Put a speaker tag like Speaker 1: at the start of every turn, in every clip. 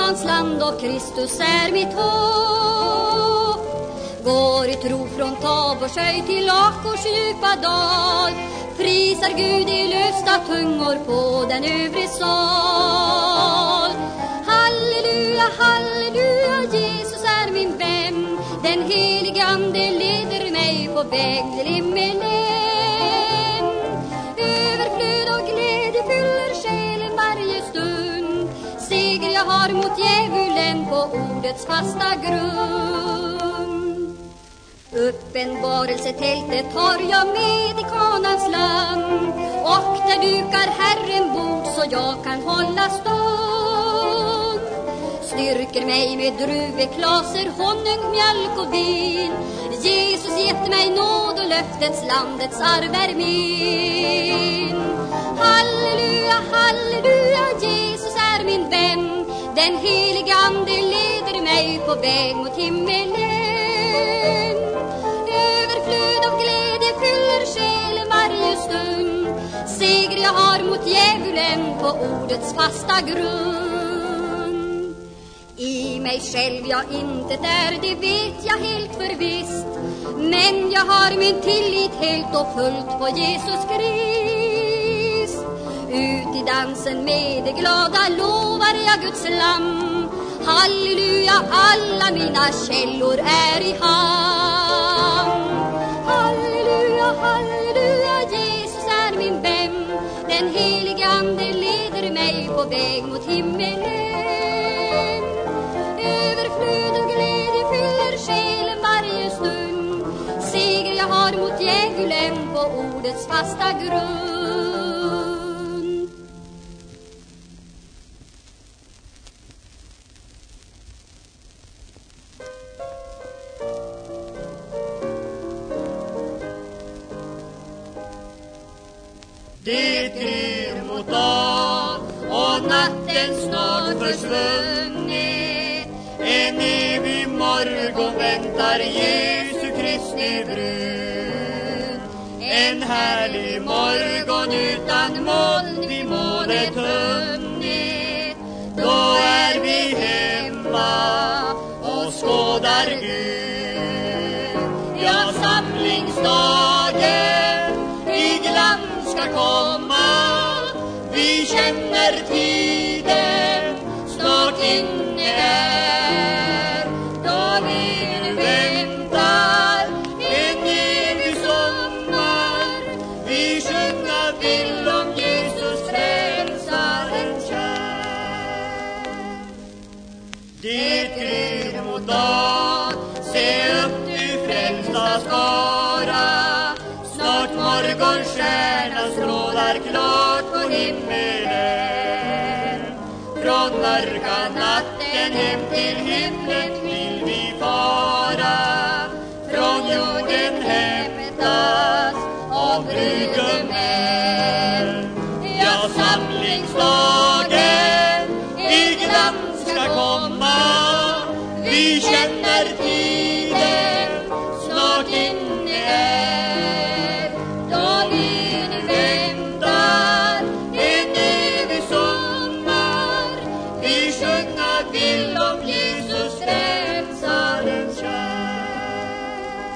Speaker 1: Kanans land och Kristus är mitt hopp. Går i tro från Taborsjö till Akors djupa dal, prisar Gud i lösta tungor på den övre sal. Halleluja, halleluja, Jesus är min vän, den helige ande leder mig på väg till himmelen. Överflöd och glädje fyller själen varje stund, seger jag har mot djävulen på ordets fasta grund. Uppenbarelsetältet har jag med i Kanans land, och där dukar Herren bord så jag kan hålla stånd. Styrker mig med druveklaser, honung, mjölk och vin. Jesus gett mig nåd och löftets landets arv är min. Halleluja, halleluja, Jesus är min vän, den helige ande leder mig på väg mot himmelen. Överflöd av glädje fyller själen varje stund, seger jag har mot djävulen på ordets fasta grund. I mig själv jag inte är, det vet jag helt förvisst, men jag har min tillit helt och fullt på Jesus Krist. Ut i dansen med det glada lovar jag Guds lamm. Halleluja, alla mina källor är i hamn. Halleluja, halleluja, Jesus är min vän, den helige ande leder mig på väg mot himmelen. Överflöd och glädje fyller själen varje stund, seger jag har mot djävulen på ordets fasta grund.
Speaker 2: Det gryr mot dag och natten snart försvunnit. En evig morgon väntar Jesu Kristi brud. En härlig morgon utan moln vid målet hunnit. Då är vi hemma och skådar Gud. Ja, samlingsdagen i glans ska komma. Vi känner tiden snart inne är, då vi nu väntar en evig sommar. Vi sjunga vill om Jesus frälsaren kär. Det gryr mot dag, se upp du frälsta skara. Snart morgonstjärnan strålar klart på himmelen. Från mörka natten hem till himlen vill vi fara. Från jorden hämtas av brudgummen. Ja, samlingsdagen i glans ska komma. Vi känner tiden snart inne är, då vi nu väntar en evig sommar. Vi sjunga vill om Jesus frälsaren kär.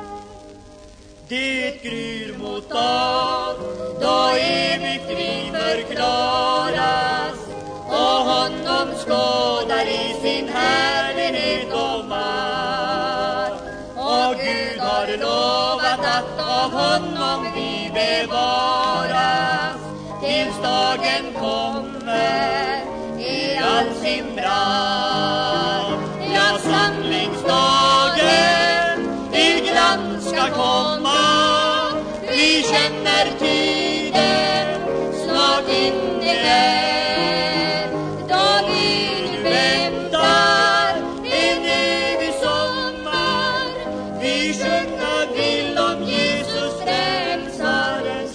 Speaker 2: Det gryr mot dag, då evigt vi förklaras, och honom skådar i sin härlighet och makt. Och Gud har lovat att av honom vi bevaras, tills dagen kommer i all sin brand. Ja, samlingsdagen i glans ska komma. Vi känner tiden snart inne är, då vi nu väntar en evig sommar. Vi sjunga vill om Jesus frälsaren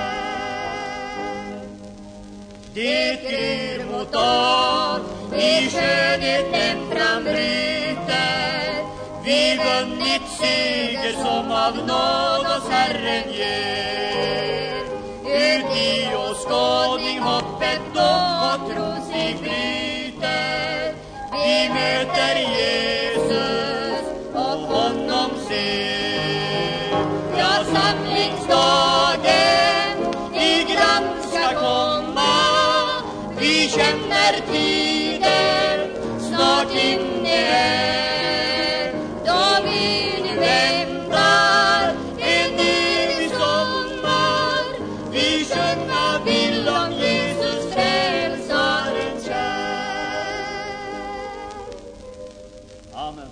Speaker 2: kär. Det gryr mot dag, i skönheten frambryter. Vi vunnit seger som av nåd oss Herren ger. Ut i åskådning hoppet då och tron sig bryter. Jesus och honom se. Ja, samlingsdagen i grann ska komma. Vi känner tiden snart inne är, då vi nu väntar en evig sommar. Vi sjunga vill om Jesus frälsaren kär. Amen.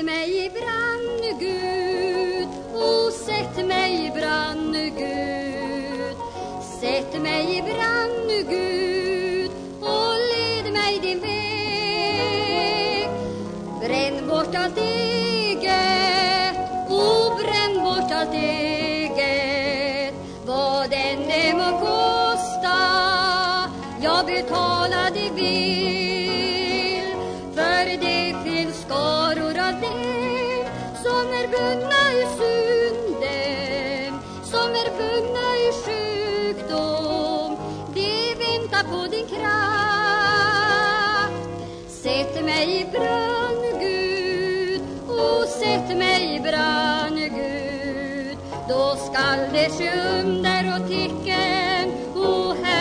Speaker 1: Sätt mig i brand, Gud, och sätt mig i brand, Gud. Sätt mig i brand, Gud, och led mig din väg. Bränn bort allt eget, och bränn bort allt eget. Vad den det må kosta, jag betalar det vill. För det finns skaror av dem som är bundna i synden, som är bundna i sjukdom. De väntar på din kraft. Sätt mig i brand, Gud, och sätt mig i brand, Gud. Då skall det ske under och tecken, o Herre.